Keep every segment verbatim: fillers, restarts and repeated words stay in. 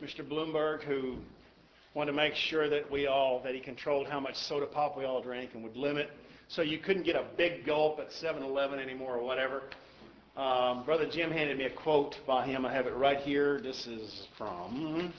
Mister Bloomberg, who wanted to make sure that we all, that he controlled how much soda pop we all drank and would limit, so you couldn't get a big gulp at seven eleven anymore or whatever. Um, Brother Jim handed me a quote by him. I have it right here. This is from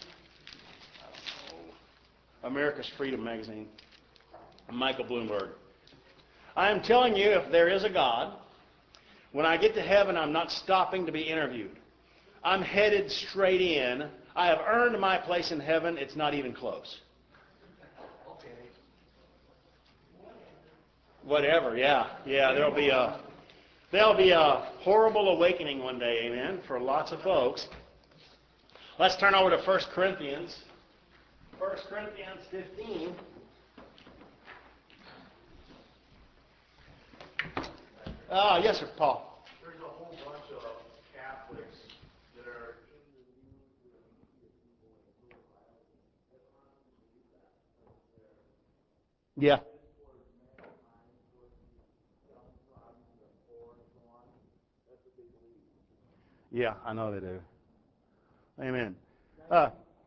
America's Freedom magazine. Michael Bloomberg. I am telling you, if there is a God, when I get to heaven, I'm not stopping to be interviewed. I'm headed straight in. I have earned my place in heaven. It's not even close. Okay. Whatever, yeah. Yeah, there'll be a there'll be a horrible awakening one day, amen, for lots of folks. Let's turn over to First Corinthians. First Corinthians fifteen. Ah, uh, yes, sir, Paul. There's a whole bunch of Catholics that are in the news. Yeah. Yeah, I know they do. Amen. Uh,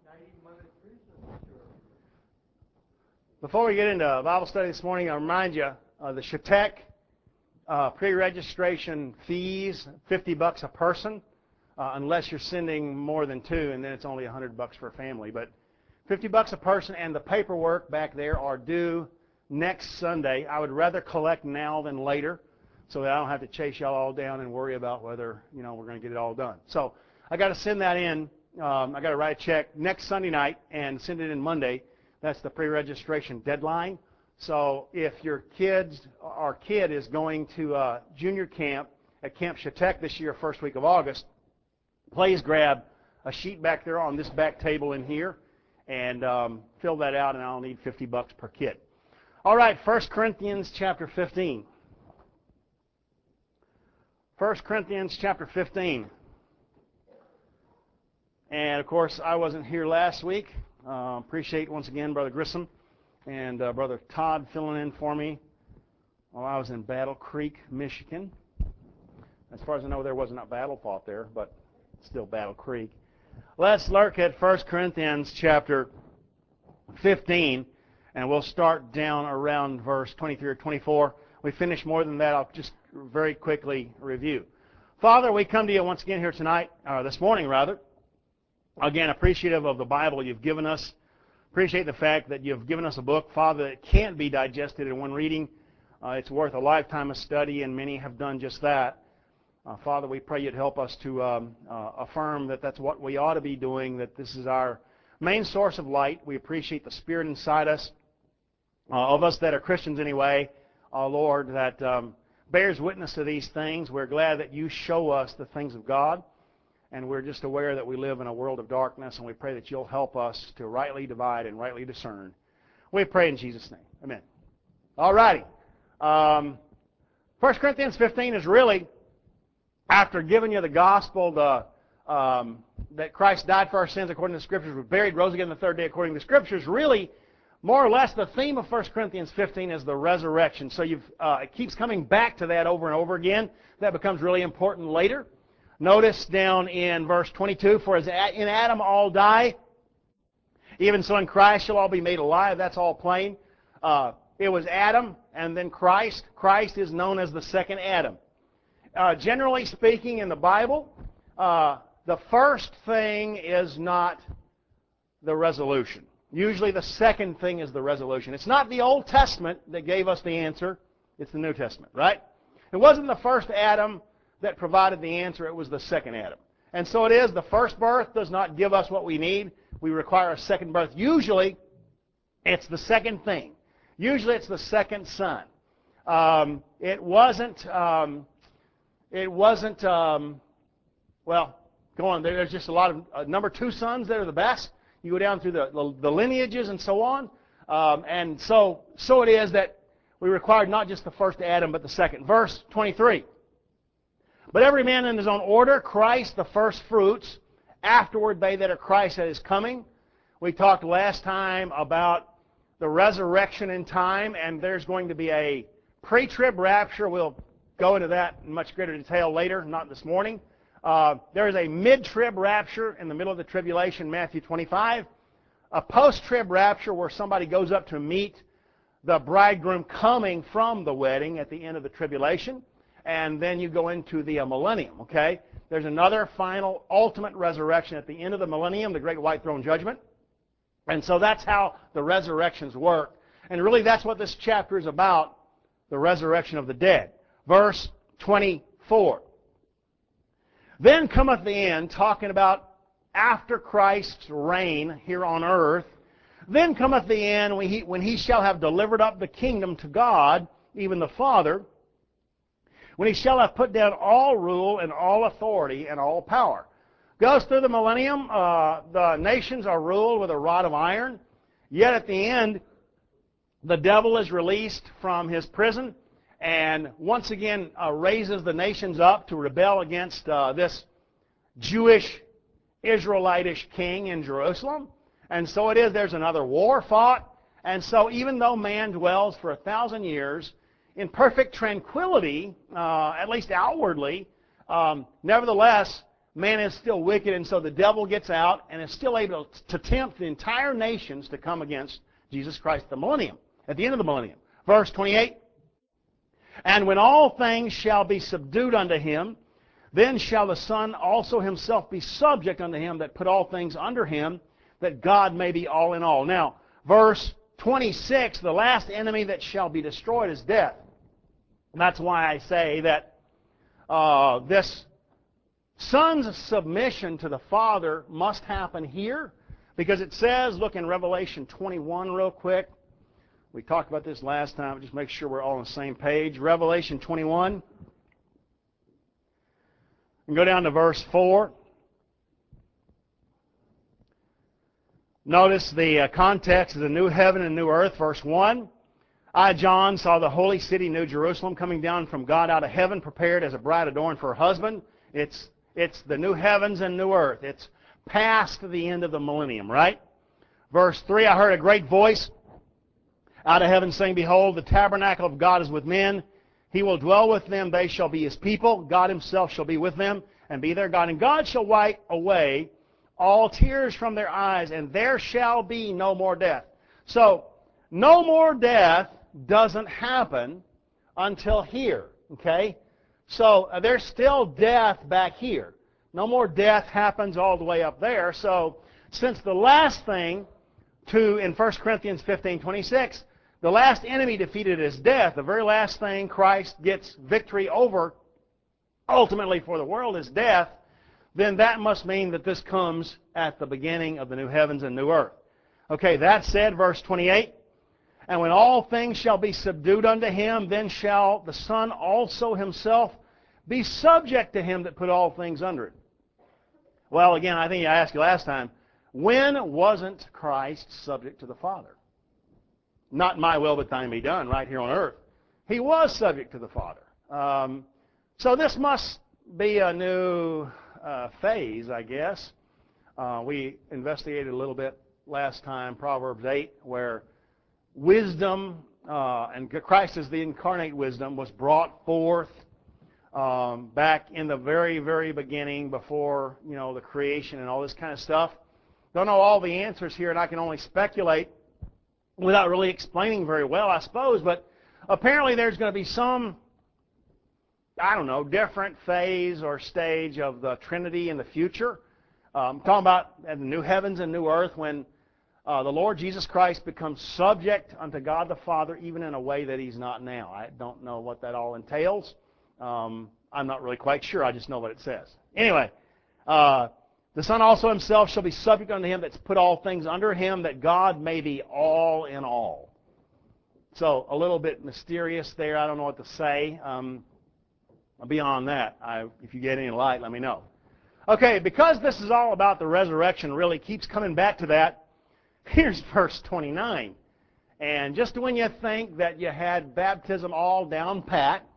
before we get into Bible study this morning, I remind you uh, the Shatek uh, pre-registration fees, fifty bucks a person, uh, unless you're sending more than two, and then it's only one hundred bucks for a family. But fifty bucks a person, and the paperwork back there are due next Sunday. I would rather collect now than later, so that I don't have to chase y'all all down and worry about whether, you know, we're going to get it all done. So I got to send that in. Um, I got to write a check next Sunday night and send it in Monday. That's the pre-registration deadline. So if your kids, our kid is going to uh, junior camp at Camp Shatek this year, first week of August, please grab a sheet back there on this back table in here and um, fill that out, and I'll need fifty bucks per kid. All right, First Corinthians chapter fifteen. First Corinthians chapter fifteen. And, of course, I wasn't here last week. Uh, appreciate, once again, Brother Grissom and uh, Brother Todd filling in for me while I was in Battle Creek, Michigan. As far as I know, there wasn't a battle fought there, but still Battle Creek. Let's look at First Corinthians chapter fifteen, and we'll start down around verse twenty-three or twenty-four. We finish more than that. I'll just very quickly review. Father, we come to you once again here tonight, or this morning rather. Again, appreciative of the Bible you've given us. Appreciate the fact that you've given us a book, Father, that can't be digested in one reading. Uh, it's worth a lifetime of study, and many have done just that. Uh, Father, we pray you'd help us to um, uh, affirm that that's what we ought to be doing, that this is our main source of light. We appreciate the Spirit inside us, uh, of us that are Christians anyway, uh, Lord, that um, bears witness to these things. We're glad that you show us the things of God. And we're just aware that we live in a world of darkness, and we pray that you'll help us to rightly divide and rightly discern. We pray in Jesus' name. Amen. All righty. Um, First Corinthians fifteen is really, after giving you the gospel, the, um, that Christ died for our sins according to the Scriptures, was buried, rose again the third day according to the Scriptures, really, more or less, the theme of First Corinthians fifteen is the resurrection. So you've, uh, it keeps coming back to that over and over again. That becomes really important later. Notice down in verse twenty-two, for as in Adam all die, even so in Christ shall all be made alive. That's all plain. Uh, it was Adam and then Christ. Christ is known as the second Adam. Uh, generally speaking in the Bible, uh, the first thing is not the resolution. Usually the second thing is the resolution. It's not the Old Testament that gave us the answer. It's the New Testament, right? It wasn't the first Adam that provided the answer. It was the second Adam. And so it is, the first birth does not give us what we need. We require a second birth. Usually, it's the second thing. Usually, it's the second son. Um, it wasn't, um, it wasn't, um, well, go on. There's just a lot of, uh, number two sons that are the best. You go down through the, the, the lineages and so on. Um, and so, so it is that we require not just the first Adam, but the second. Verse twenty-three. But every man in his own order, Christ the first fruits, afterward they that are Christ at his coming. We talked last time about the resurrection in time, and there's going to be a pre-trib rapture. We'll go into that in much greater detail later, not this morning. Uh, there is a mid-trib rapture in the middle of the tribulation, Matthew twenty-five. A post-trib rapture where somebody goes up to meet the bridegroom coming from the wedding at the end of the tribulation. And then you go into the uh, millennium, okay? There's another final, ultimate resurrection at the end of the millennium, the great white throne judgment. And so that's how the resurrections work. And really that's what this chapter is about, the resurrection of the dead. Verse twenty-four. Then cometh the end, talking about after Christ's reign here on earth. Then cometh the end when he, when he shall have delivered up the kingdom to God, even the Father, when he shall have put down all rule and all authority and all power. Goes through the millennium, uh, the nations are ruled with a rod of iron, yet at the end, the devil is released from his prison, and once again uh, raises the nations up to rebel against uh, this Jewish, Israelitish king in Jerusalem. And so it is, there's another war fought. And so even though man dwells for a thousand years in perfect tranquility, uh, at least outwardly, um, nevertheless, man is still wicked, and so the devil gets out and is still able to tempt the entire nations to come against Jesus Christ at the millennium, at the end of the millennium. Verse twenty-eight. And when all things shall be subdued unto him, then shall the Son also himself be subject unto him that put all things under him, that God may be all in all. Now, verse twenty-six, the last enemy that shall be destroyed is death. And that's why I say that uh, this Son's submission to the Father must happen here, because it says, look in Revelation twenty-one real quick. We talked about this last time, just make sure we're all on the same page. Revelation twenty-one. And go down to verse four. Notice the uh, context of the new heaven and new earth. Verse one. I, John, saw the holy city, New Jerusalem, coming down from God out of heaven, prepared as a bride adorned for her husband. It's, it's the new heavens and new earth. It's past the end of the millennium, right? Verse three, I heard a great voice out of heaven saying, Behold, the tabernacle of God is with men. He will dwell with them. They shall be his people. God himself shall be with them and be their God. And God shall wipe away all tears from their eyes, and there shall be no more death. So, no more death doesn't happen until here, okay? So, uh, there's still death back here. No more death happens all the way up there. So, since the last thing to, in First Corinthians fifteen twenty-six, the last enemy defeated is death, the very last thing Christ gets victory over, ultimately for the world, is death, then that must mean that this comes at the beginning of the new heavens and new earth. Okay, that said, verse twenty-eight, and when all things shall be subdued unto him, then shall the Son also himself be subject to him that put all things under it. Well, again, I think I asked you last time, when wasn't Christ subject to the Father? Not my will, but thine be done, right here on earth. He was subject to the Father. Um, so this must be a new uh, phase, I guess. Uh, we investigated a little bit last time, Proverbs eight, where wisdom, uh, and Christ as the incarnate wisdom, was brought forth um, back in the very, very beginning, before, you know, the creation and all this kind of stuff. Don't know all the answers here, and I can only speculate without really explaining very well, I suppose, but apparently there's going to be some, I don't know, different phase or stage of the Trinity in the future. Um, I'm talking about the new heavens and new earth, when uh, the Lord Jesus Christ becomes subject unto God the Father, even in a way that he's not now. I don't know what that all entails. Um, I'm not really quite sure. I just know what it says. Anyway, uh, the Son also himself shall be subject unto him that's put all things under him, that God may be all in all. So, a little bit mysterious there. I don't know what to say. Um, beyond that, I, if you get any light, let me know. Okay, because this is all about the resurrection, really keeps coming back to that, here's verse twenty-nine. And just when you think that you had baptism all down pat,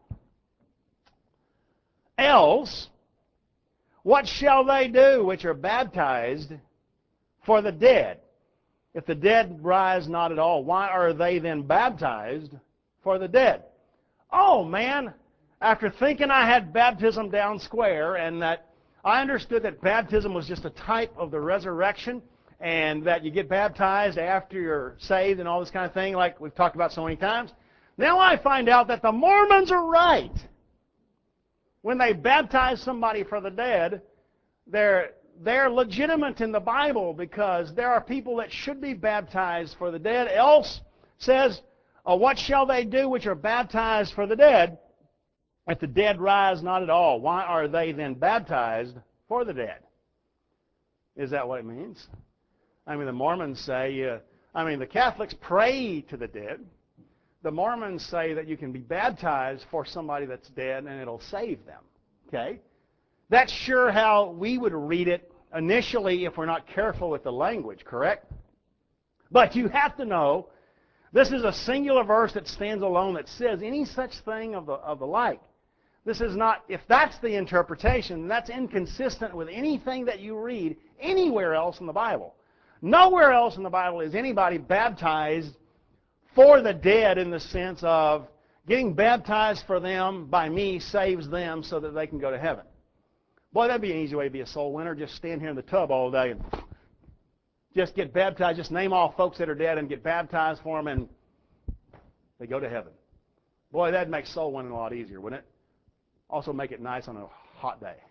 else, what shall they do which are baptized for the dead? If the dead rise not at all, why are they then baptized for the dead? Oh, man, after thinking I had baptism down square and that I understood that baptism was just a type of the resurrection, and that you get baptized after you're saved and all this kind of thing, like we've talked about so many times. Now I find out that the Mormons are right. When they baptize somebody for the dead, they're, they're legitimate in the Bible, because there are people that should be baptized for the dead. Else says, oh, what shall they do which are baptized for the dead, if the dead rise not at all? Why are they then baptized for the dead? Is that what it means? I mean, the Mormons say, uh, I mean, the Catholics pray to the dead. The Mormons say that you can be baptized for somebody that's dead and it'll save them. Okay? That's sure how we would read it initially if we're not careful with the language, correct? But you have to know, this is a singular verse that stands alone that says any such thing of the, of the like. This is not, if that's the interpretation, that's inconsistent with anything that you read anywhere else in the Bible. Nowhere else in the Bible is anybody baptized for the dead in the sense of getting baptized for them by me saves them so that they can go to heaven. Boy, that'd be an easy way to be a soul winner. Just stand here in the tub all day and just get baptized. Just name all folks that are dead and get baptized for them, and they go to heaven. Boy, that'd make soul winning a lot easier, wouldn't it? Also make it nice on a hot day.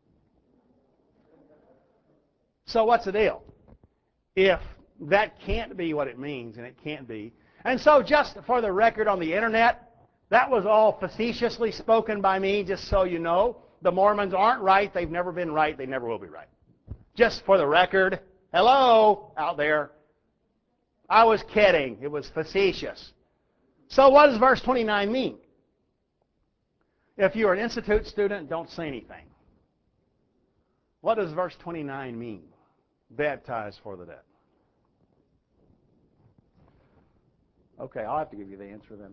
So what's the deal? If that can't be what it means, and it can't be. And so just for the record on the internet, that was all facetiously spoken by me, just so you know. The Mormons aren't right. They've never been right. They never will be right. Just for the record, hello out there. I was kidding. It was facetious. So what does verse twenty-nine mean? If you're an institute student, don't say anything. What does verse twenty-nine mean? Baptized for the dead. Okay, I'll have to give you the answer then.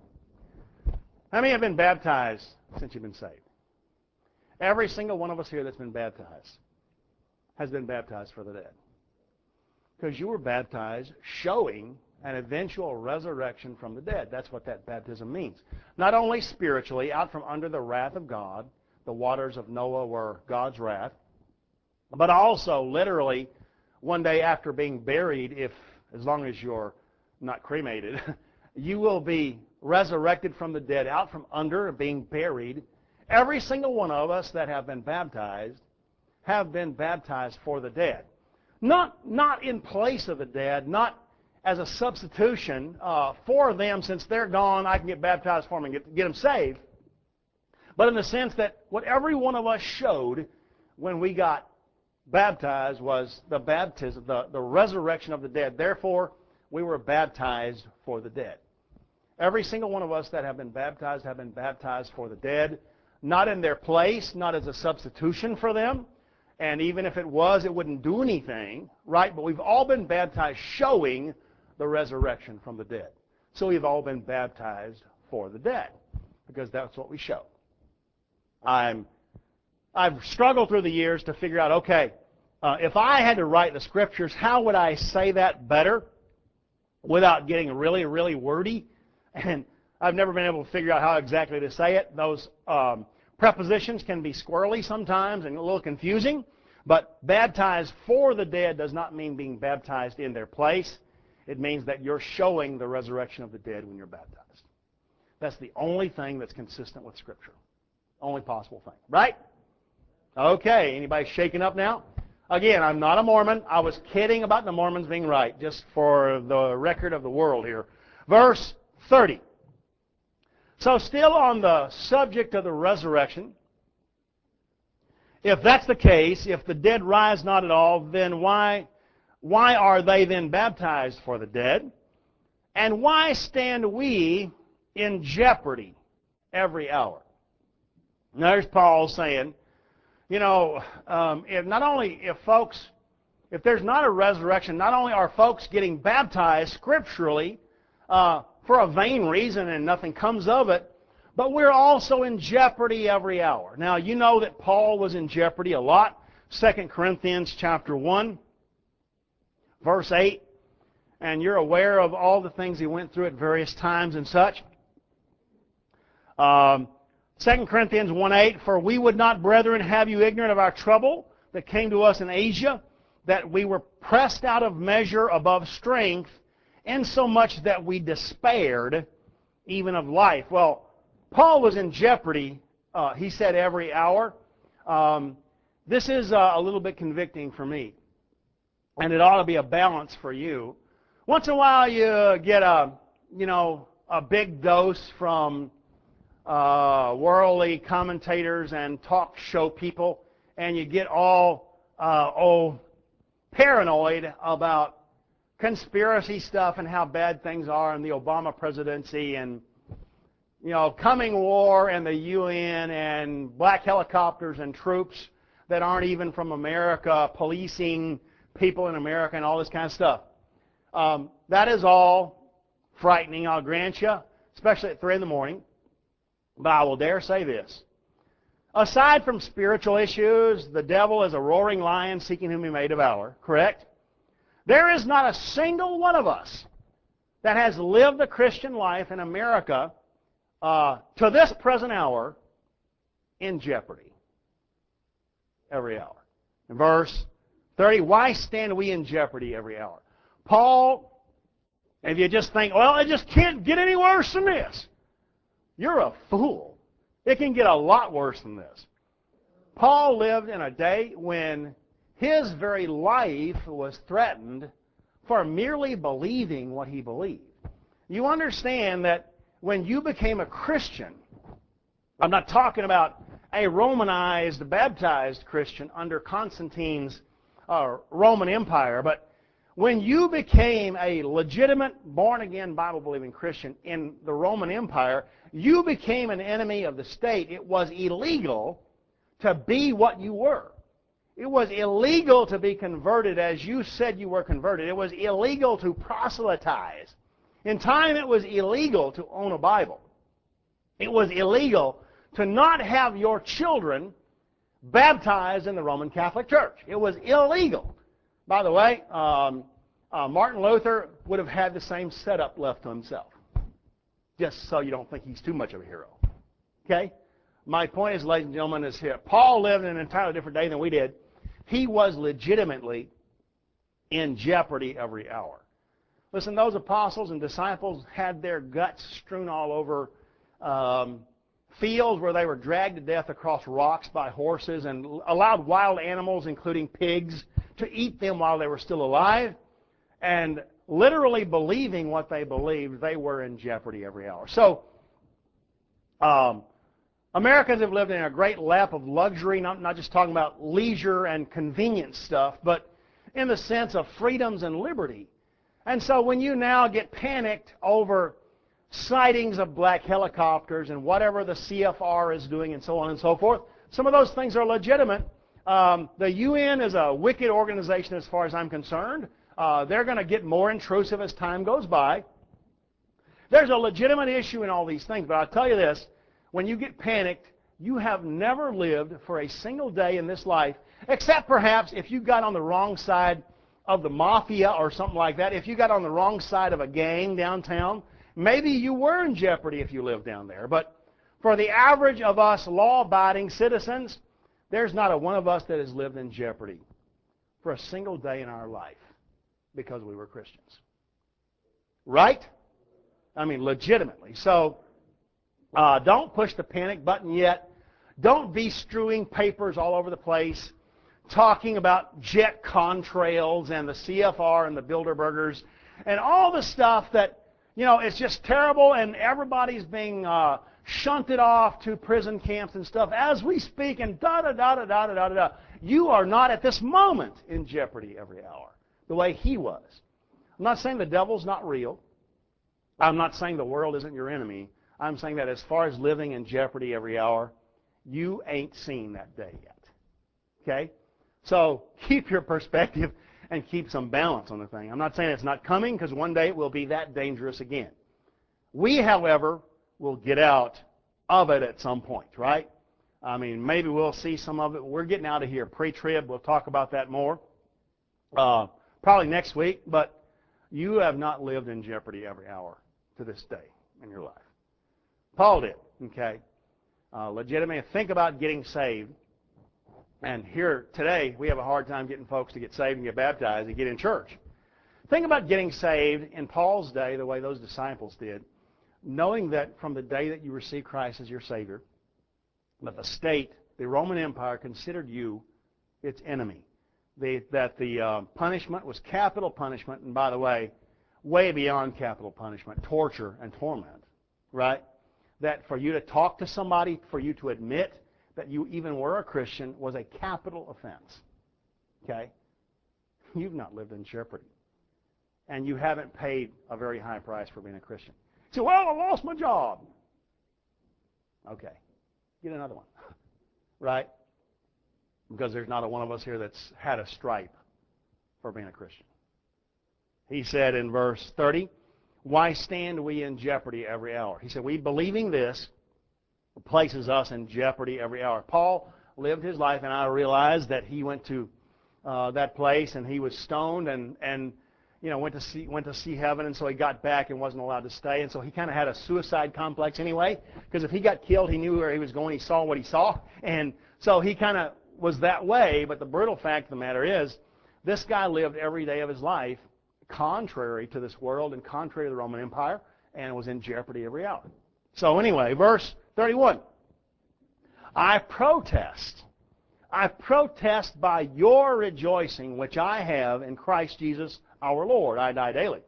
How many have been baptized since you've been saved? Every single one of us here that's been baptized has been baptized for the dead. Because you were baptized showing an eventual resurrection from the dead. That's what that baptism means. Not only spiritually, out from under the wrath of God, the waters of Noah were God's wrath, but also literally one day after being buried, if as long as you're not cremated, you will be resurrected from the dead, out from under, being buried. Every single one of us that have been baptized have been baptized for the dead. Not, not in place of the dead, not as a substitution uh, for them. Since they're gone, I can get baptized for them and get, get them saved. But in the sense that what every one of us showed when we got baptized was the baptism, the, the resurrection of the dead. Therefore, we were baptized for the dead. Every single one of us that have been baptized have been baptized for the dead, not in their place, not as a substitution for them. And even if it was, it wouldn't do anything, right? But we've all been baptized showing the resurrection from the dead. So we've all been baptized for the dead, because that's what we show. I'm, I've struggled through the years to figure out, okay, uh, if I had to write the Scriptures, how would I say that better without getting really, really wordy? And I've never been able to figure out how exactly to say it. Those um, prepositions can be squirrely sometimes and a little confusing. But baptized for the dead does not mean being baptized in their place. It means that you're showing the resurrection of the dead when you're baptized. That's the only thing that's consistent with Scripture. Only possible thing. Right? Okay. Anybody shaking up now? Again, I'm not a Mormon. I was kidding about the Mormons being right, just for the record of the world here. Verse thirty. So still on the subject of the resurrection, if that's the case, if the dead rise not at all, then why, why are they then baptized for the dead? And why stand we in jeopardy every hour? Now there's Paul saying, you know, um, if not only if folks, if there's not a resurrection, not only are folks getting baptized scripturally uh, for a vain reason and nothing comes of it, but we're also in jeopardy every hour. Now, you know that Paul was in jeopardy a lot. Second Corinthians chapter one, verse eight. And you're aware of all the things he went through at various times and such. Um, Second Corinthians one eight, for we would not, brethren, have you ignorant of our trouble that came to us in Asia, that we were pressed out of measure above strength, insomuch that we despaired even of life. Well, Paul was in jeopardy, uh, he said, every hour. Um, this is uh, a little bit convicting for me, and it ought to be a balance for you. Once in a while you get a, you know, a big dose from uh, worldly commentators and talk show people, and you get all, uh, oh, paranoid about conspiracy stuff and how bad things are in the Obama presidency and, you know, coming war and the U N and black helicopters and troops that aren't even from America policing people in America and all this kind of stuff. Um, that is all frightening, I'll grant you, especially at three in the morning. But I will dare say this. Aside from spiritual issues, the devil is a roaring lion seeking whom he may devour, correct? There is not a single one of us that has lived the Christian life in America uh, to this present hour in jeopardy every hour. In verse thirty, why stand we in jeopardy every hour? Paul, if you just think, well, it just can't get any worse than this, you're a fool. It can get a lot worse than this. Paul lived in a day when his very life was threatened for merely believing what he believed. You understand that when you became a Christian, I'm not talking about a Romanized, baptized Christian under Constantine's uh, Roman Empire, but when you became a legitimate, born-again, Bible-believing Christian in the Roman Empire, you became an enemy of the state. It was illegal to be what you were. It was illegal to be converted as you said you were converted. It was illegal to proselytize. In time, it was illegal to own a Bible. It was illegal to not have your children baptized in the Roman Catholic Church. It was illegal. By the way, um, uh, Martin Luther would have had the same setup left to himself, just so you don't think he's too much of a hero. Okay? My point is, ladies and gentlemen, is here. Paul lived in an entirely different day than we did. He was legitimately in jeopardy every hour. Listen, those apostles and disciples had their guts strewn all over um, fields where they were dragged to death across rocks by horses and allowed wild animals, including pigs, to eat them while they were still alive. And literally believing what they believed, they were in jeopardy every hour. So, um, Americans have lived in a great lap of luxury, not, not just talking about leisure and convenience stuff, but in the sense of freedoms and liberty. And so when you now get panicked over sightings of black helicopters and whatever the C F R is doing and so on and so forth, some of those things are legitimate. Um, the U N is a wicked organization as far as I'm concerned. Uh, they're going to get more intrusive as time goes by. There's a legitimate issue in all these things, but I'll tell you this. When you get panicked, you have never lived for a single day in this life, except perhaps if you got on the wrong side of the mafia or something like that. If you got on the wrong side of a gang downtown, maybe you were in jeopardy if you lived down there. But for the average of us law-abiding citizens, there's not a one of us that has lived in jeopardy for a single day in our life because we were Christians. Right? I mean, legitimately. So, Uh, don't push the panic button yet. Don't be strewing papers all over the place, talking about jet contrails and the C F R and the Bilderbergers and all the stuff that, you know, it's just terrible and everybody's being uh, shunted off to prison camps and stuff as we speak and da-da-da-da-da-da-da-da. You are not at this moment in jeopardy every hour the way he was. I'm not saying the devil's not real. I'm not saying the world isn't your enemy. I'm saying that as far as living in jeopardy every hour, you ain't seen that day yet. Okay? So keep your perspective and keep some balance on the thing. I'm not saying it's not coming, because one day it will be that dangerous again. We, however, will get out of it at some point, right? I mean, maybe we'll see some of it. We're getting out of here pre-trib. We'll talk about that more uh, probably next week. But you have not lived in jeopardy every hour to this day in your life. Paul did, okay? uh, legitimate. Think about getting saved. And here today, we have a hard time getting folks to get saved and get baptized and get in church. Think about getting saved in Paul's day the way those disciples did, knowing that from the day that you received Christ as your Savior, that the state, the Roman Empire, considered you its enemy. The, that the uh, punishment was capital punishment, and by the way, way beyond capital punishment, torture and torment, right? That for you to talk to somebody, for you to admit that you even were a Christian, was a capital offense. Okay? You've not lived in jeopardy. And you haven't paid a very high price for being a Christian. You say, well, I lost my job. Okay. Get another one. Right? Because there's not a one of us here that's had a stripe for being a Christian. He said in verse thirty, why stand we in jeopardy every hour? He said, we believing this places us in jeopardy every hour. Paul lived his life, and I realized that he went to uh, that place, and he was stoned, and, and you know, went to see went to see heaven, and so he got back and wasn't allowed to stay, and so he kind of had a suicide complex anyway, because if he got killed, he knew where he was going, he saw what he saw, and so he kind of was that way. But the brutal fact of the matter is, this guy lived every day of his life contrary to this world and contrary to the Roman Empire, and was in jeopardy every hour. So anyway, verse thirty-one. I protest. I protest by your rejoicing, which I have in Christ Jesus our Lord. I die daily.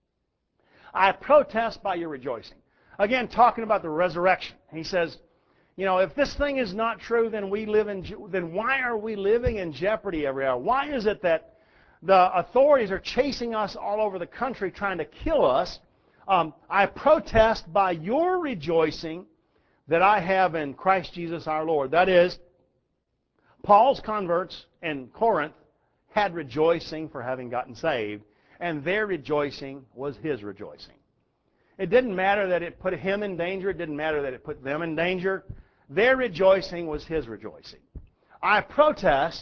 I protest by your rejoicing. Again, talking about the resurrection. He says, you know, if this thing is not true, then we live in, then why are we living in jeopardy every hour? Why is it that the authorities are chasing us all over the country trying to kill us? Um, I protest by your rejoicing that I have in Christ Jesus our Lord. That is, Paul's converts in Corinth had rejoicing for having gotten saved, and their rejoicing was his rejoicing. It didn't matter that it put him in danger. It didn't matter that it put them in danger. Their rejoicing was his rejoicing. I protest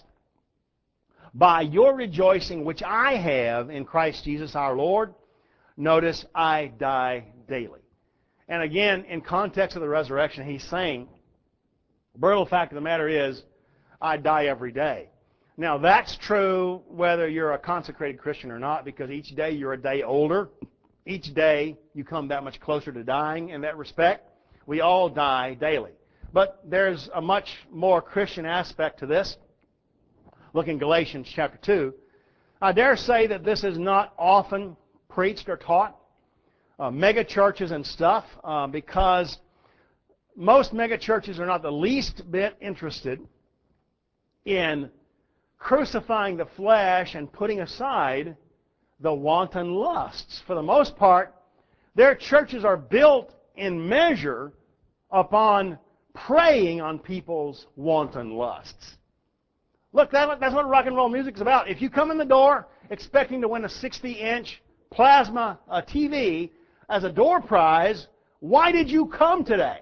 by your rejoicing which I have in Christ Jesus our Lord. Notice, I die daily. And again, in context of the resurrection, he's saying, the brutal fact of the matter is, I die every day. Now, that's true whether you're a consecrated Christian or not, because each day you're a day older. Each day you come that much closer to dying in that respect. We all die daily. But there's a much more Christian aspect to this. Look in Galatians chapter two. I dare say that this is not often preached or taught. Uh, mega churches and stuff, uh, because most mega churches are not the least bit interested in crucifying the flesh and putting aside the wanton lusts. For the most part, their churches are built in measure upon preying on people's wanton lusts. Look, that, that's what rock and roll music is about. If you come in the door expecting to win a sixty inch plasma uh, T V as a door prize, why did you come today?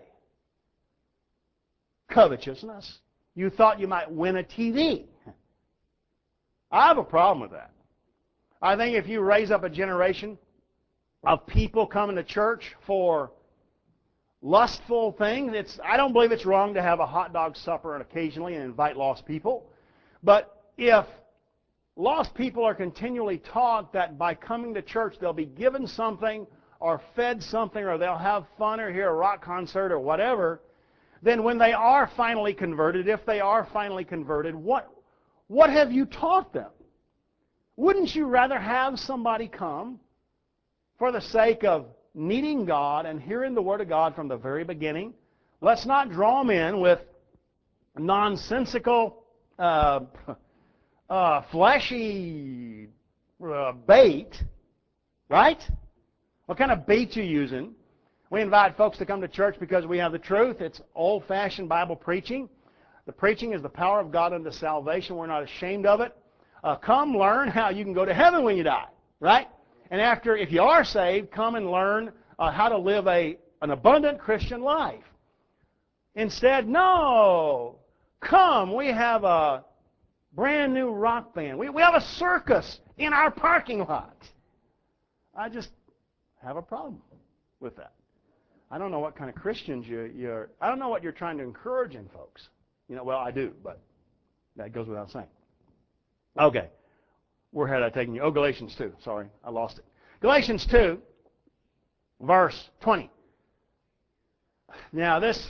Covetousness. You thought you might win a T V. I have a problem with that. I think if you raise up a generation of people coming to church for lustful things, it's, I don't believe it's wrong to have a hot dog supper and occasionally and invite lost people. But if lost people are continually taught that by coming to church they'll be given something or fed something, or they'll have fun or hear a rock concert or whatever, then when they are finally converted, if they are finally converted, what, what have you taught them? Wouldn't you rather have somebody come for the sake of needing God and hearing the Word of God from the very beginning? Let's not draw them in with nonsensical, uh, uh, fleshy uh, bait, right? What kind of bait you using? We invite folks to come to church because we have the truth. It's old-fashioned Bible preaching. The preaching is the power of God unto salvation. We're not ashamed of it. Uh, come learn how you can go to heaven when you die, right? And after, if you are saved, come and learn uh, how to live a, an abundant Christian life. Instead, no. Come, we have a brand new rock band. We, we have a circus in our parking lot. I just have a problem with that. I don't know what kind of Christians you, you're, I don't know what you're trying to encourage in folks. You know, well, I do, but that goes without saying. Okay. Where had I taken you? Oh, Galatians two. Sorry, I lost it. Galatians two, verse twenty. Now this...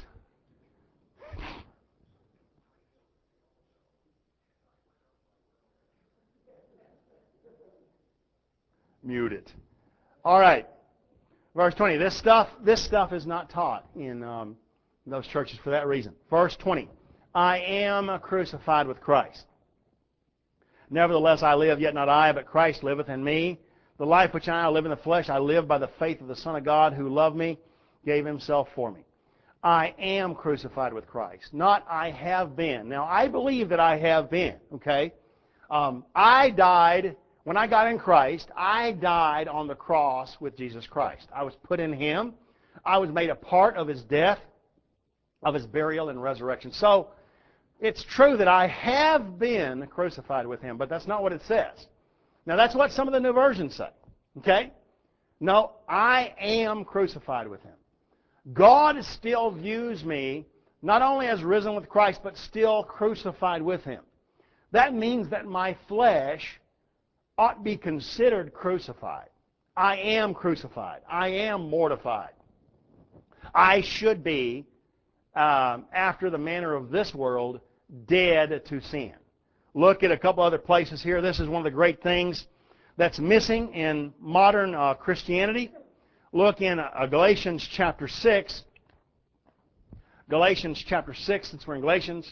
Mute it. All right. Verse twenty. This stuff, this stuff is not taught in um, those churches for that reason. Verse twenty. I am crucified with Christ. Nevertheless I live, yet not I, but Christ liveth in me. The life which I now live in the flesh, I live by the faith of the Son of God who loved me, gave himself for me. I am crucified with Christ. Not I have been. Now I believe that I have been. Okay? Um, I died... When I got in Christ, I died on the cross with Jesus Christ. I was put in Him. I was made a part of His death, of His burial and resurrection. So, it's true that I have been crucified with Him, but that's not what it says. Now, that's what some of the new versions say. Okay? No, I am crucified with Him. God still views me not only as risen with Christ, but still crucified with Him. That means that my flesh ought to be considered crucified. I am crucified. I am mortified. I should be, um, after the manner of this world, dead to sin. Look at a couple other places here. This is one of the great things that's missing in modern uh, Christianity. Look in uh, Galatians chapter six. Galatians chapter six, since we're in Galatians.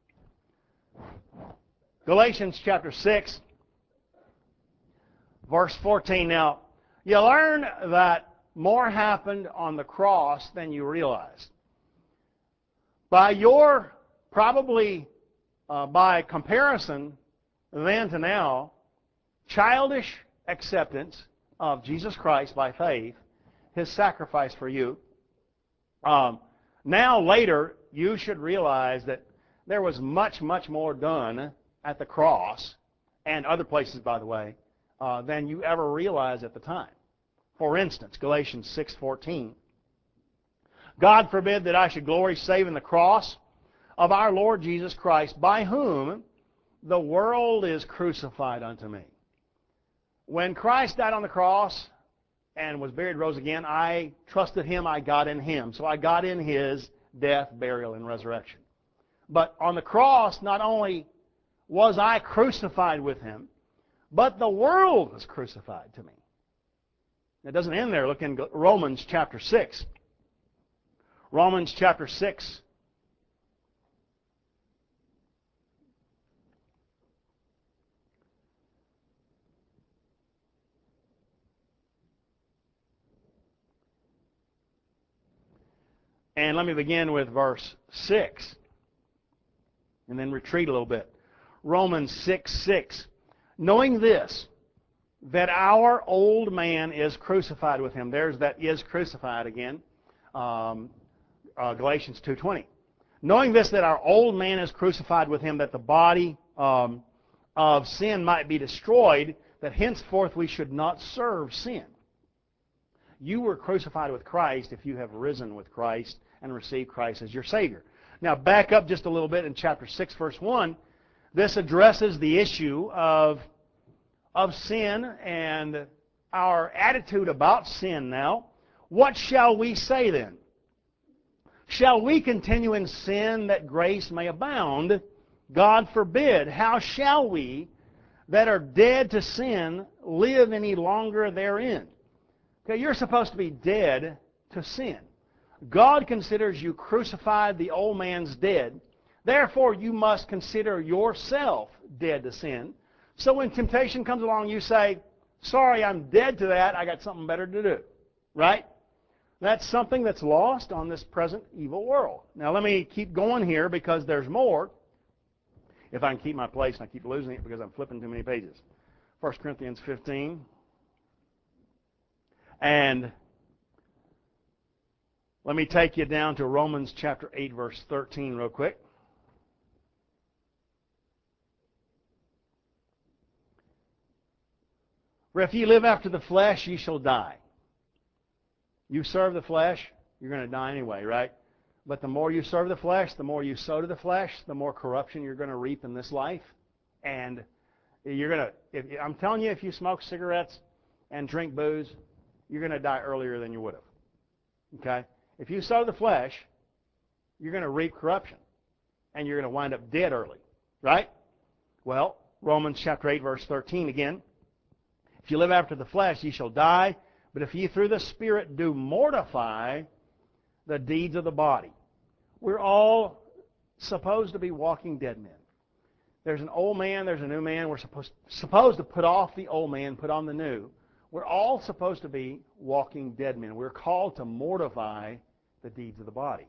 Galatians chapter six. Verse fourteen, now, you learn that more happened on the cross than you realized. By your, probably uh, by comparison then to now, childish acceptance of Jesus Christ by faith, His sacrifice for you, um, now later you should realize that there was much, much more done at the cross, and other places, by the way, Uh, than you ever realized at the time. For instance, Galatians six fourteen. God forbid that I should glory save in the cross of our Lord Jesus Christ, by whom the world is crucified unto me. When Christ died on the cross and was buried, rose again, I trusted Him, I got in Him. So I got in His death, burial, and resurrection. But on the cross, not only was I crucified with Him, but the world was crucified to me. It doesn't end there. Look in Romans chapter six. Romans chapter six. And let me begin with verse six. And then retreat a little bit. Romans six six. Knowing this, that our old man is crucified with Him. There's that is crucified again. Um, uh, Galatians two twenty. Knowing this, that our old man is crucified with Him, that the body um, of sin might be destroyed, that henceforth we should not serve sin. You were crucified with Christ if you have risen with Christ and received Christ as your Savior. Now back up just a little bit in chapter six, verse one. This addresses the issue of, of sin and our attitude about sin now. What shall we say then? Shall we continue in sin that grace may abound? God forbid. How shall we that are dead to sin live any longer therein? Okay, you're supposed to be dead to sin. God considers you crucified, the old man's dead. Therefore, you must consider yourself dead to sin. So when temptation comes along, you say, sorry, I'm dead to that. I got something better to do. Right? That's something that's lost on this present evil world. Now, let me keep going here because there's more. If I can keep my place, and I keep losing it because I'm flipping too many pages. First Corinthians fifteen. And let me take you down to Romans chapter eight, verse thirteen real quick. For if ye live after the flesh, ye shall die. You serve the flesh, You're going to die anyway, right? But the more you serve the flesh, the more you sow to the flesh, the more corruption you're going to reap in this life. And you're going to, if, I'm telling you, if you smoke cigarettes and drink booze, you're going to die earlier than you would have. Okay? If you sow the flesh, you're going to reap corruption. And you're going to wind up dead early. Right? Well, Romans chapter eight, verse thirteen again. If you live after the flesh, ye shall die. But if ye through the Spirit do mortify the deeds of the body. We're all supposed to be walking dead men. There's an old man, there's a new man. We're supposed, supposed to put off the old man, put on the new. We're all supposed to be walking dead men. We're called to mortify the deeds of the body.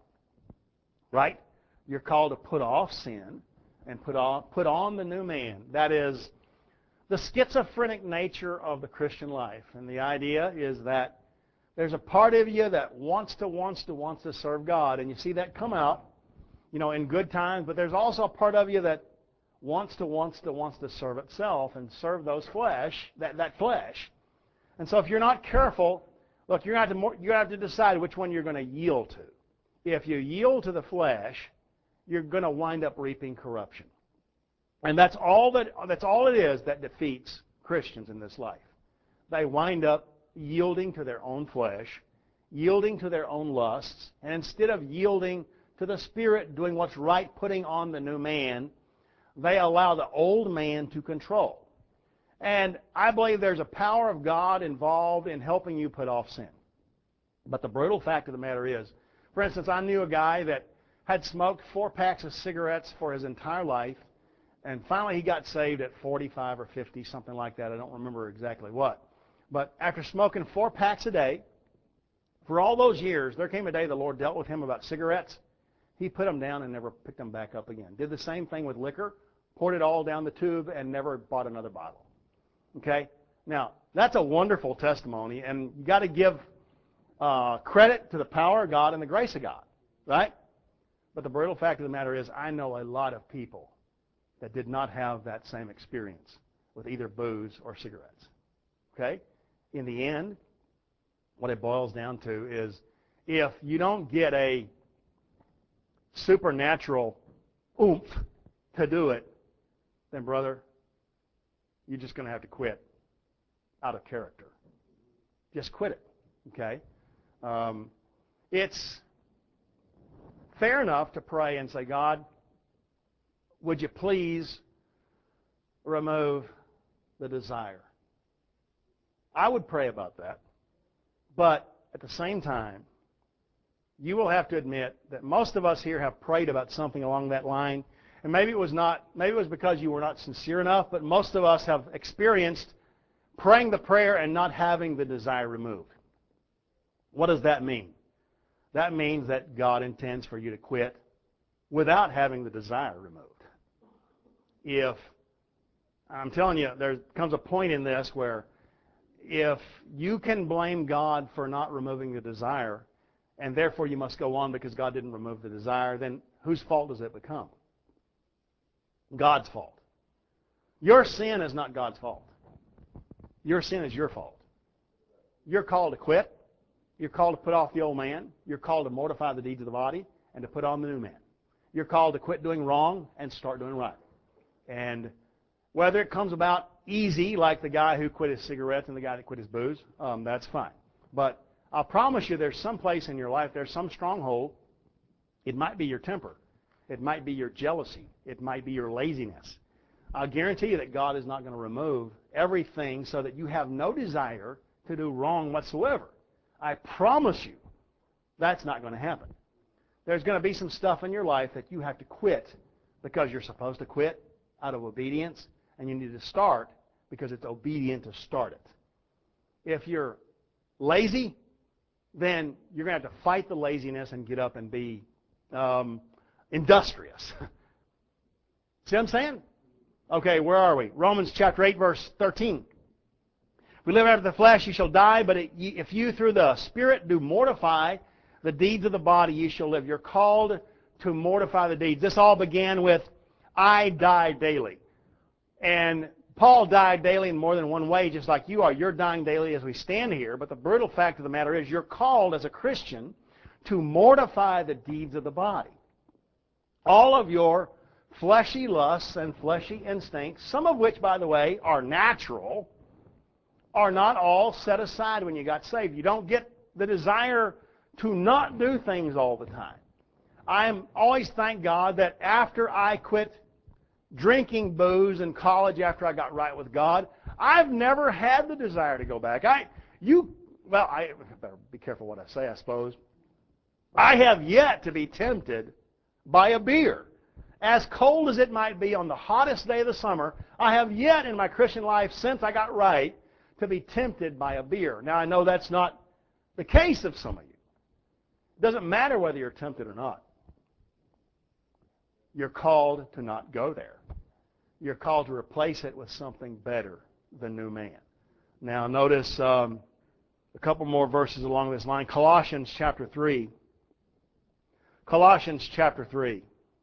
Right? You're called to put off sin and put on, put on the new man. That is the schizophrenic nature of the Christian life. And the idea is that there's a part of you that wants to, wants to, wants to serve God. And you see that come out, you know, in good times. But there's also a part of you that wants to, wants to, wants to serve itself and serve those flesh, that, that flesh. And so if you're not careful, look, you're going to have to, you have to decide which one you're going to yield to. If you yield to the flesh, you're going to wind up reaping corruption. And that's all that, that's all it is that defeats Christians in this life. They wind up yielding to their own flesh, yielding to their own lusts, and instead of yielding to the Spirit, doing what's right, putting on the new man, they allow the old man to control. And I believe there's a power of God involved in helping you put off sin. But the brutal fact of the matter is, for instance, I knew a guy that had smoked four packs of cigarettes for his entire life, and finally he got saved at forty-five or fifty, something like that. I don't remember exactly what. But after smoking four packs a day, for all those years, there came a day the Lord dealt with him about cigarettes. He put them down and never picked them back up again. Did the same thing with liquor, poured it all down the tube, and never bought another bottle. Okay? Now, that's a wonderful testimony, and you got to give uh, credit to the power of God and the grace of God, right? But the brutal fact of the matter is, I know a lot of people that did not have that same experience with either booze or cigarettes. Okay? In the end, what it boils down to is, if you don't get a supernatural oomph to do it, then brother, you're just going to have to quit out of character. Just quit it. Okay? Um, it's fair enough to pray and say, God, would you please remove the desire? I would pray about that. But at the same time, you will have to admit that most of us here have prayed about something along that line. And maybe it was not, maybe it was because you were not sincere enough, but most of us have experienced praying the prayer and not having the desire removed. What does that mean? That means that God intends for you to quit without having the desire removed. If, I'm telling you, there comes a point in this where if you can blame God for not removing the desire, and therefore you must go on because God didn't remove the desire, then whose fault does it become? God's fault. Your sin is not God's fault. Your sin is your fault. You're called to quit. You're called to put off the old man. You're called to mortify the deeds of the body and to put on the new man. You're called to quit doing wrong and start doing right. And whether it comes about easy, like the guy who quit his cigarettes and the guy that quit his booze, um, that's fine. But I'll promise you there's some place in your life, there's some stronghold. It might be your temper. It might be your jealousy. It might be your laziness. I'll guarantee you that God is not going to remove everything so that you have no desire to do wrong whatsoever. I promise you that's not going to happen. There's going to be some stuff in your life that you have to quit because you're supposed to quit out of obedience, and you need to start because it's obedient to start it. If you're lazy, then you're going to have to fight the laziness and get up and be um, industrious. See what I'm saying? Okay, where are we? Romans chapter eight, verse thirteen. If we live after the flesh, you shall die, but if you through the Spirit do mortify the deeds of the body, you shall live. You're called to mortify the deeds. This all began with, I die daily. And Paul died daily in more than one way, just like you are. You're dying daily as we stand here. But the brutal fact of the matter is you're called as a Christian to mortify the deeds of the body. All of your fleshy lusts and fleshy instincts, some of which, by the way, are natural, are not all set aside when you got saved. You don't get the desire to not do things all the time. I am always thank God that after I quit drinking booze in college, after I got right with God, I've never had the desire to go back. I, you, well, I better be careful what I say, I suppose. I have yet to be tempted by a beer. As cold as it might be on the hottest day of the summer, I have yet in my Christian life since I got right to be tempted by a beer. Now, I know that's not the case of some of you. It doesn't matter whether you're tempted or not. You're called to not go there. You're called to replace it with something better, the new man. Now, notice um, a couple more verses along this line. Colossians chapter three. Colossians chapter three.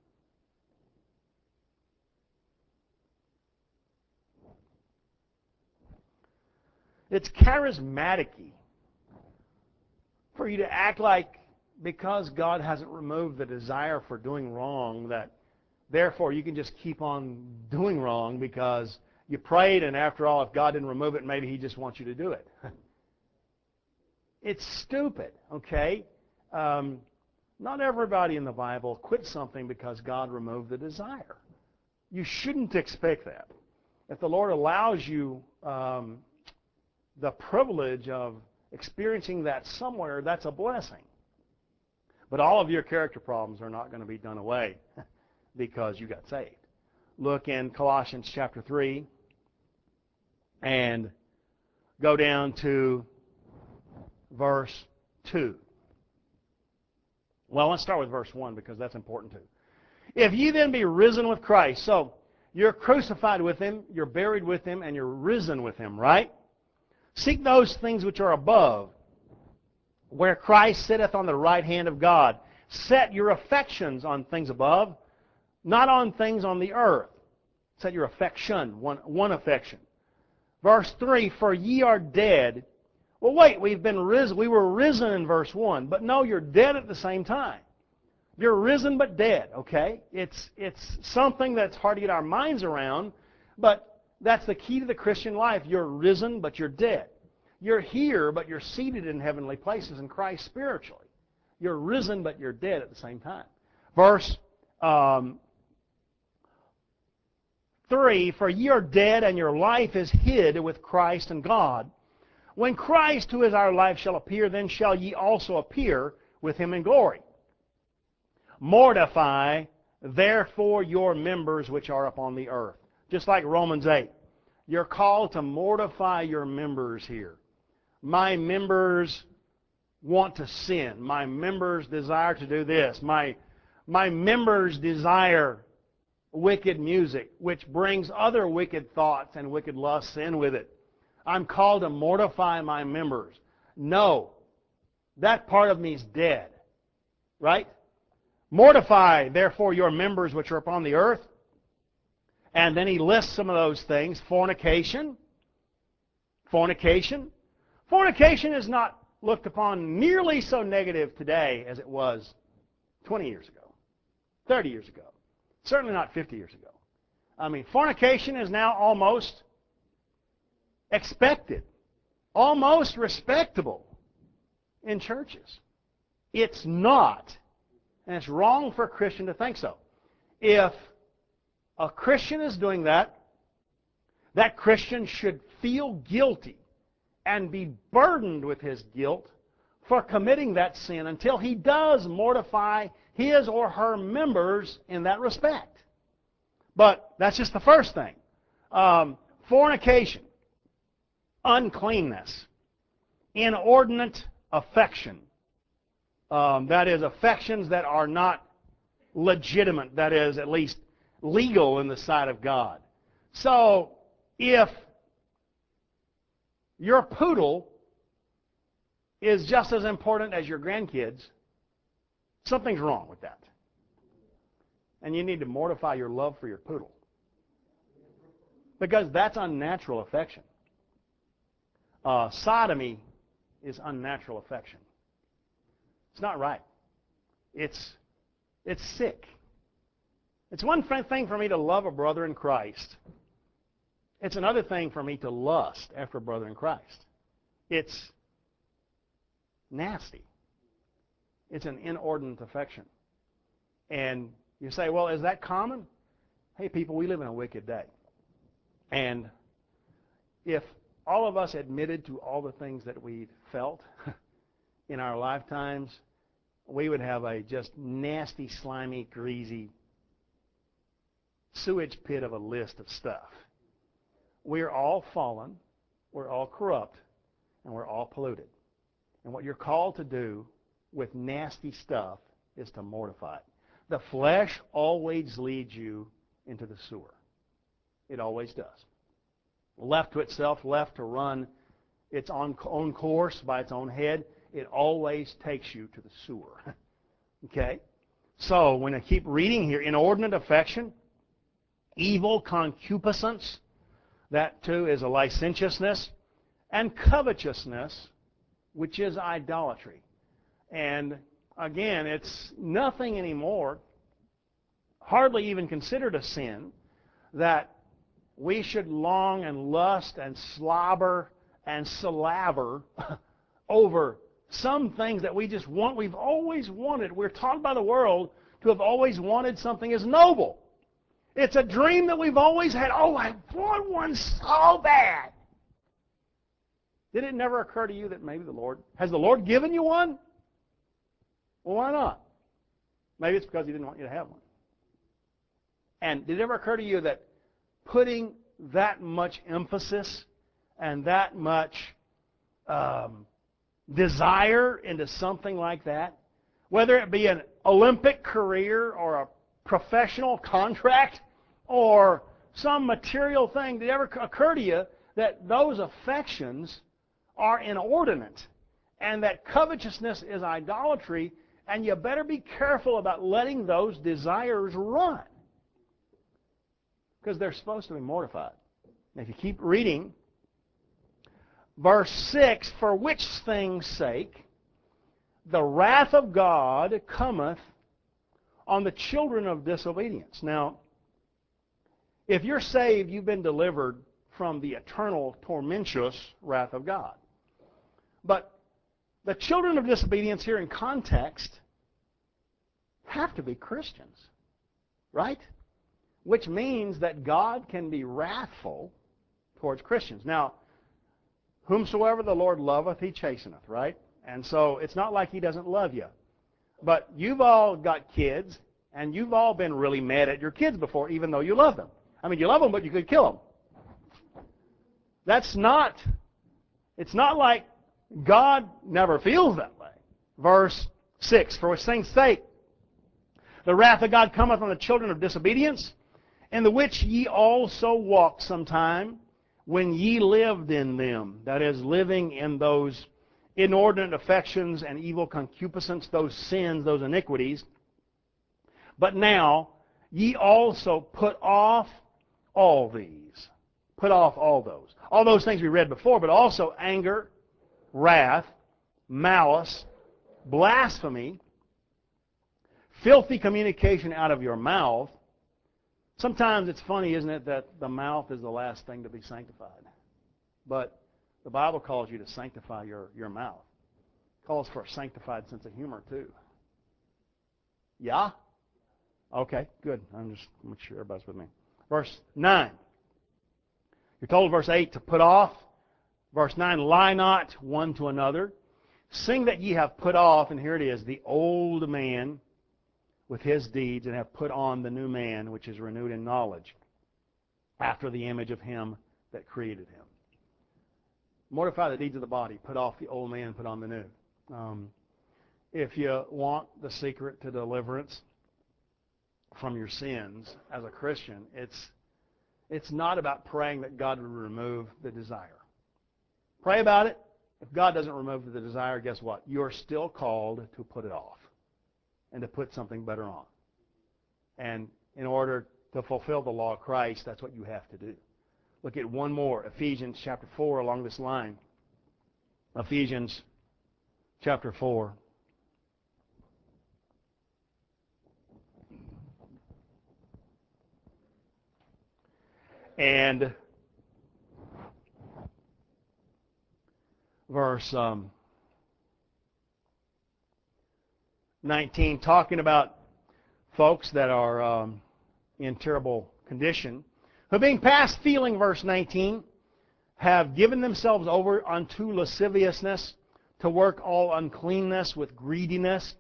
It's charismatic-y for you to act like because God hasn't removed the desire for doing wrong that therefore you can just keep on doing wrong because you prayed and after all if God didn't remove it maybe He just wants you to do it. It's stupid, okay? Um, not everybody in the Bible quit something because God removed the desire. You shouldn't expect that. If the Lord allows you um, the privilege of experiencing that somewhere, that's a blessing. But all of your character problems are not going to be done away because you got saved. Look in Colossians chapter three and go down to verse two. Well, let's start with verse one because that's important too. If ye then be risen with Christ, so you're crucified with Him, you're buried with Him, and you're risen with Him, right? Seek those things which are above, where Christ sitteth on the right hand of God. Set your affections on things above, not on things on the earth. Set your affection, one, one affection. Verse three, for ye are dead. Well, wait, we've been risen. We were risen in verse one, but no, you're dead at the same time. You're risen but dead, okay? It's, it's something that's hard to get our minds around, but that's the key to the Christian life. You're risen, but you're dead. You're here, but you're seated in heavenly places in Christ spiritually. You're risen, but you're dead at the same time. Verse um, three, for ye are dead, and your life is hid with Christ in God. When Christ, who is our life, shall appear, then shall ye also appear with Him in glory. Mortify, therefore, your members which are upon the earth. Just like Romans eight. You're called to mortify your members here. My members want to sin. My members desire to do this. My, my members desire wicked music, which brings other wicked thoughts and wicked lusts in with it. I'm called to mortify my members. No, that part of me is dead. Right? Mortify, therefore, your members which are upon the earth. And then he lists some of those things. Fornication. Fornication. Fornication is not looked upon nearly so negative today as it was twenty years ago, thirty years ago. Certainly not fifty years ago. I mean, fornication is now almost expected, almost respectable in churches. It's not, and it's wrong for a Christian to think so. If a Christian is doing that, that Christian should feel guilty and be burdened with his guilt for committing that sin until he does mortify his or her members in that respect. But that's just the first thing. Um, fornication, uncleanness, inordinate affection. Um, that is, affections that are not legitimate, that is, at least legal in the sight of God. So, if your poodle is just as important as your grandkids, something's wrong with that. And you need to mortify your love for your poodle. Because that's unnatural affection. Uh, sodomy is unnatural affection. It's not right. It's, it's sick. It's one thing for me to love a brother in Christ. It's another thing for me to lust after a brother in Christ. It's nasty. It's an inordinate affection. And you say, well, is that common? Hey, people, we live in a wicked day. And if all of us admitted to all the things that we felt in our lifetimes, we would have a just nasty, slimy, greasy sewage pit of a list of stuff. We're all fallen, we're all corrupt, and we're all polluted. And what you're called to do with nasty stuff is to mortify it. The flesh always leads you into the sewer. It always does. Left to itself, left to run its own, own course by its own head, it always takes you to the sewer. Okay? So, when I keep reading here, inordinate affection, evil concupiscence, that too is a licentiousness, and covetousness, which is idolatry. And again, it's nothing anymore, hardly even considered a sin, that we should long and lust and slobber and saliver over some things that we just want, we've always wanted. We're taught by the world to have always wanted something as noble. It's a dream that we've always had. Oh, I want one so bad. Did it never occur to you that maybe the Lord, has the Lord given you one? Well, why not? Maybe it's because He didn't want you to have one. And did it ever occur to you that putting that much emphasis and that much um, desire into something like that, whether it be an Olympic career or a professional contract or some material thing, did it ever occur to you that those affections are inordinate and that covetousness is idolatry, and you better be careful about letting those desires run, because they're supposed to be mortified. And if you keep reading, verse six, for which things' sake the wrath of God cometh on the children of disobedience. Now, if you're saved, you've been delivered from the eternal, tormentous wrath of God. But the children of disobedience here in context have to be Christians, right? Which means that God can be wrathful towards Christians. Now, whomsoever the Lord loveth, He chasteneth, right? And so it's not like He doesn't love you. But you've all got kids, and you've all been really mad at your kids before, even though you love them. I mean, you love them, but you could kill them. That's not, it's not like God never feels that way. Verse six, for which things' sake the wrath of God cometh on the children of disobedience, in the which ye also walked sometime when ye lived in them. That is, living in those inordinate affections and evil concupiscence, those sins, those iniquities. But now ye also put off all these. Put off all those. All those things we read before, but also anger, wrath, malice, blasphemy, filthy communication out of your mouth. Sometimes it's funny, isn't it, that the mouth is the last thing to be sanctified. But the Bible calls you to sanctify your, your mouth. It calls for a sanctified sense of humor, too. Yeah? Okay, good. I'm just making sure everybody's with me. Verse nine. You're told, verse eight, to put off. Verse nine, lie not one to another. Sing that ye have put off, and here it is, the old man with his deeds, and have put on the new man, which is renewed in knowledge, after the image of Him that created him. Mortify the deeds of the body. Put off the old man, put on the new. Um, if you want the secret to deliverance from your sins as a Christian, it's it's not about praying that God would remove the desire. Pray about it. If God doesn't remove the desire, guess what? You're still called to put it off and to put something better on. And in order to fulfill the law of Christ, that's what you have to do. Look at one more, Ephesians chapter four, along this line. Ephesians chapter four. and verse um, nineteen, talking about folks that are um, in terrible condition, who being past feeling, verse nineteen, have given themselves over unto lasciviousness, to work all uncleanness with greediness.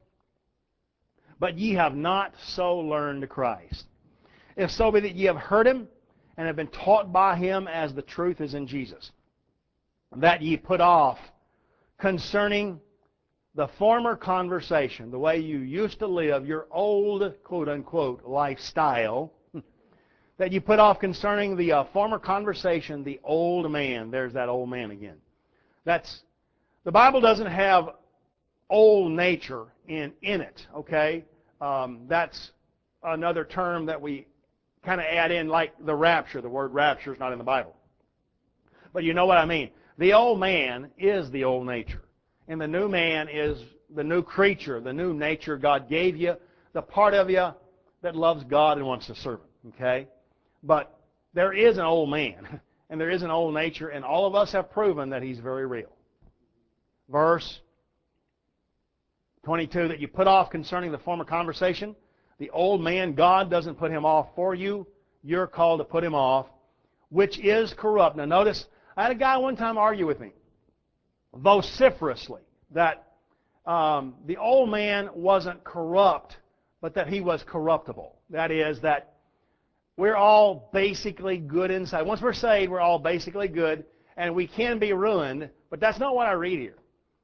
But ye have not so learned Christ. If so be that ye have heard him, and have been taught by him as the truth is in Jesus, that ye put off concerning the former conversation, the way you used to live, your old, quote-unquote, lifestyle, that you put off concerning the uh, former conversation, the old man. There's that old man again. That's, the Bible doesn't have old nature in, in it, okay? Um, that's another term that we kind of add in, like the rapture. The word rapture is not in the Bible. But you know what I mean. The old man is the old nature. And the new man is the new creature, the new nature God gave you, the part of you that loves God and wants to serve him, okay? But there is an old man, and there is an old nature, and all of us have proven that he's very real. Verse twenty-two, that you put off concerning the former conversation. The old man, God doesn't put him off for you. You're called to put him off, which is corrupt. Now notice, I had a guy one time argue with me vociferously that um, the old man wasn't corrupt, but that he was corruptible. That is, that we're all basically good inside. Once we're saved, we're all basically good, and we can be ruined, but that's not what I read here.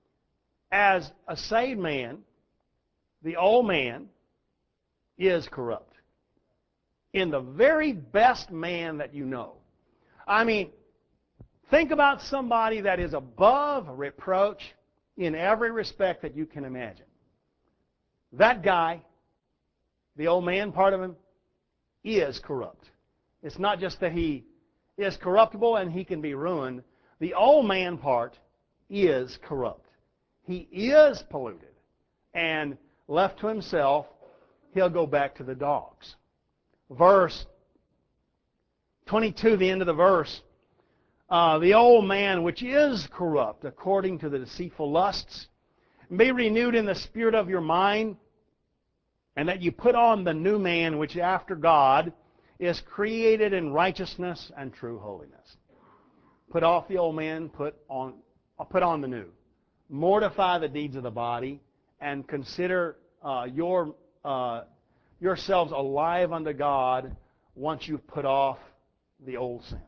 As a saved man, the old man is corrupt. In the very best man that you know. I mean, think about somebody that is above reproach in every respect that you can imagine. That guy, the old man part of him, is corrupt. It's not just that he is corruptible and he can be ruined. The old man part is corrupt. He is polluted. And left to himself, he'll go back to the dogs. Verse twenty-two, the end of the verse. Uh, the old man which is corrupt according to the deceitful lusts, be renewed in the spirit of your mind, and that you put on the new man which after God is created in righteousness and true holiness. Put off the old man, put on, put on the new. Mortify the deeds of the body, and consider uh, your uh, yourselves alive unto God once you've put off the old sins.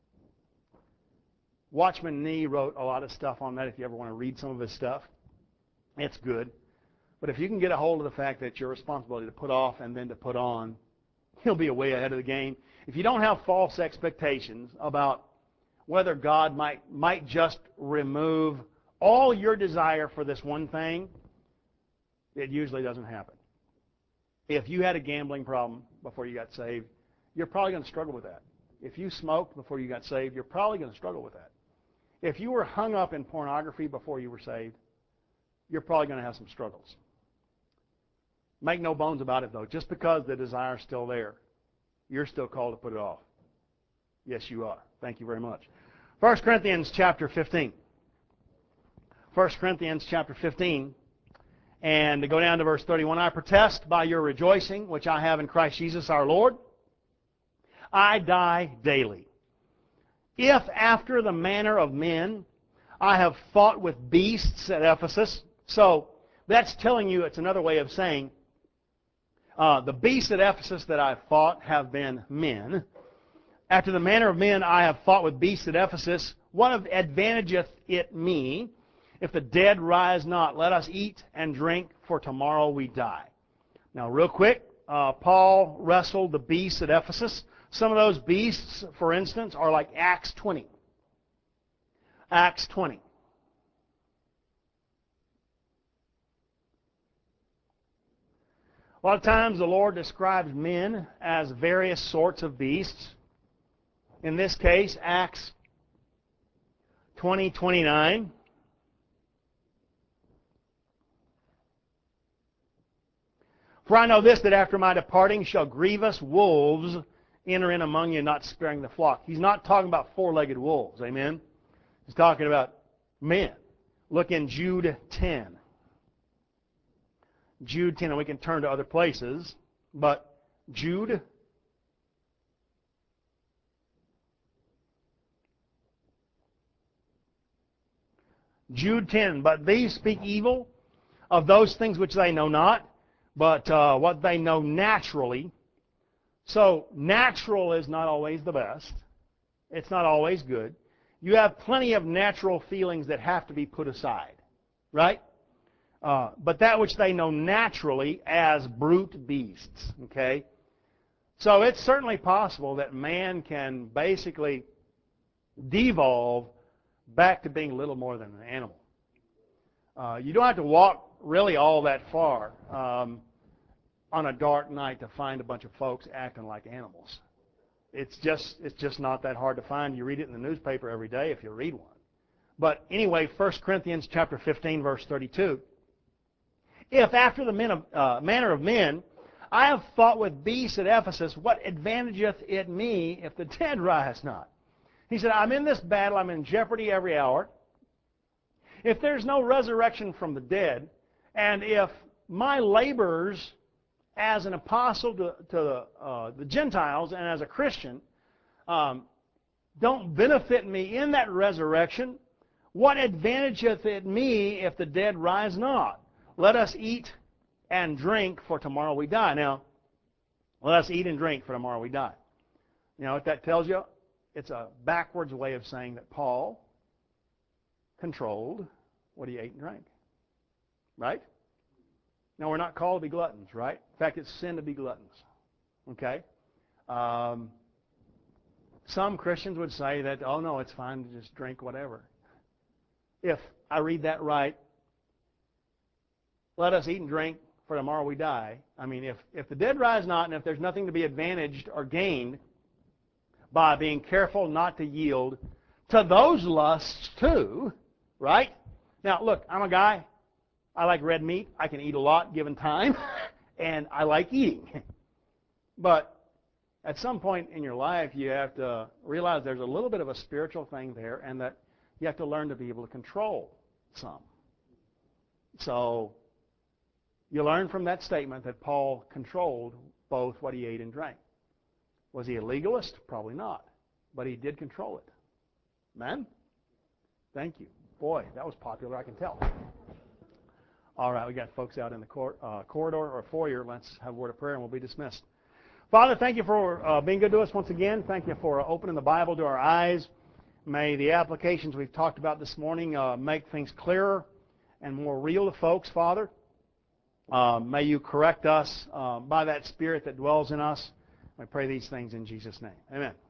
Watchman Nee wrote a lot of stuff on that if you ever want to read some of his stuff. It's good. But if you can get a hold of the fact that it's your responsibility to put off and then to put on, he'll be way ahead of the game. If you don't have false expectations about whether God might, might just remove all your desire for this one thing, it usually doesn't happen. If you had a gambling problem before you got saved, you're probably going to struggle with that. If you smoked before you got saved, you're probably going to struggle with that. If you were hung up in pornography before you were saved, you're probably going to have some struggles. Make no bones about it, though. Just because the desire is still there, you're still called to put it off. Yes, you are. Thank you very much. First Corinthians chapter fifteen. First Corinthians chapter fifteen. And to go down to verse thirty-one, I protest by your rejoicing, which I have in Christ Jesus our Lord, I die daily. If after the manner of men I have fought with beasts at Ephesus. So that's telling you, it's another way of saying, uh, the beasts at Ephesus that I have fought have been men. After the manner of men I have fought with beasts at Ephesus. What advantageth it me? If the dead rise not, let us eat and drink, for tomorrow we die. Now, real quick, uh, Paul wrestled the beasts at Ephesus. Some of those beasts, for instance, are like Acts twenty. Acts twenty. A lot of times the Lord describes men as various sorts of beasts. In this case, Acts twenty twenty-nine. For I know this, that after my departing shall grievous wolves enter in among you, not sparing the flock. He's not talking about four-legged wolves, amen? He's talking about men. Look in Jude ten. Jude ten, and we can turn to other places, but Jude Jude ten, but these speak evil of those things which they know not, but uh, what they know naturally. So natural is not always the best. It's not always good. You have plenty of natural feelings that have to be put aside, right? Uh, but that which they know naturally as brute beasts, okay? So it's certainly possible that man can basically devolve back to being little more than an animal. Uh, you don't have to walk really all that far um, on a dark night to find a bunch of folks acting like animals. It's just it's just not that hard to find. You read it in the newspaper every day if you read one. But anyway, First Corinthians chapter fifteen, verse thirty-two. If after the men of, uh, manner of men I have fought with beasts at Ephesus, what advantageth it me if the dead rise not? He said, I'm in this battle, I'm in jeopardy every hour. If there's no resurrection from the dead, and if my labors as an apostle to, to uh, the Gentiles and as a Christian um, don't benefit me in that resurrection, what advantageth it me if the dead rise not? Let us eat and drink, for tomorrow we die. Now, let us eat and drink, for tomorrow we die. You know what that tells you? It's a backwards way of saying that Paul controlled what he ate and drank. Right? Now, we're not called to be gluttons, right? In fact, it's sin to be gluttons. Okay? Um, some Christians would say that, oh, no, it's fine to just drink whatever. If I read that right, let us eat and drink, for tomorrow we die. I mean, if, if the dead rise not, and if there's nothing to be advantaged or gained by being careful not to yield to those lusts too, right? Now, look, I'm a guy. I like red meat. I can eat a lot given time, and I like eating. But at some point in your life, you have to realize there's a little bit of a spiritual thing there, and that you have to learn to be able to control some. So you learn from that statement that Paul controlled both what he ate and drank. Was he a legalist? Probably not. But he did control it. Amen? Thank you. Boy, that was popular, I can tell. All right, we got folks out in the cor- uh, corridor or foyer. Let's have a word of prayer and we'll be dismissed. Father, thank you for uh, being good to us once again. Thank you for opening the Bible to our eyes. May the applications we've talked about this morning uh, make things clearer and more real to folks, Father. Uh, may you correct us uh, by that Spirit that dwells in us. I pray these things in Jesus' name. Amen.